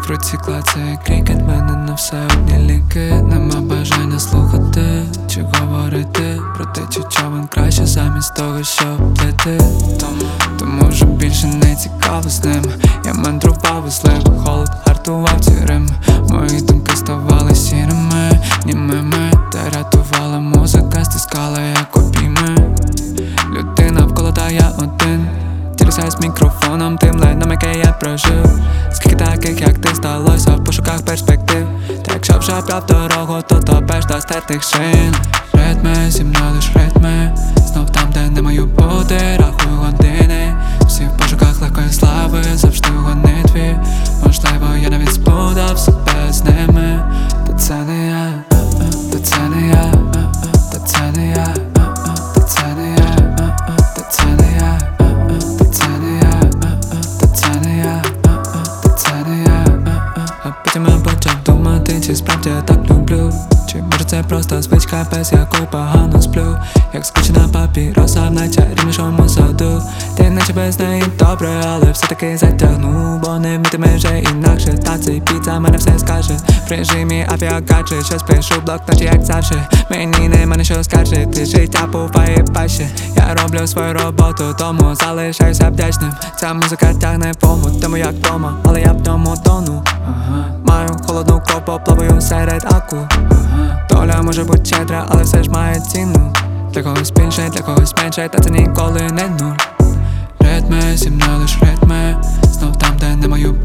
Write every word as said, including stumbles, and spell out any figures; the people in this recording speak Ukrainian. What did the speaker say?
В руці клацає крікет, мене на все одні ліки. Нема бажання слухати чи говорити про те, чи човен краще замість того, щоб плити. Тому, тому вже більше не цікаво з ним. Я мандрував у злив, холод гартував ці рим. Мої думки ставали сірими, німими. Та рятувала музика, стискала як обійми. Людина навколо, та я один. Ділюся з мікрофоном, тим лайном, яке я прожив. Скільки таких, як ти, сталося в пошуках перспектив. Та якщо вже брав дорогу, то топеш до стертих шин. Ритми, зі мною лиш ритми. Знов там, де не маю бути, рахую години. Всі в пошуках легкої слави, завжди в гонитві. Можливо, я навіть сплутав себе з ними. Та це не я, та це не я, та це не я, та це не я, та це не я. Потім я почав думати, чи справді я так люблю. Чи може це просто звичка, без якої погано сплю. Як скучна папіроса в найчарівнішому саду. Ти наче без неї добре, але все-таки затягну. Бо не вмітиме вже інакше, та цей біт за мене все скаже. В режимі авіагаджет, щось пишу блок, наче як завжди. Мені нема на що скаржити, життя буває паще. Я роблю свою роботу, тому залишаюся вдячним. Ця музика тягне пому, тому як дома, але я в тому тону. Ага. Маю холодну копу, плаваю серед аку. Ага. Доля може бути щедра, але все ж має ціну. Для когось більше, для когось менше, та це ніколи не нуль. Ритми, зі мною лиш ритми. Знов там, де не маю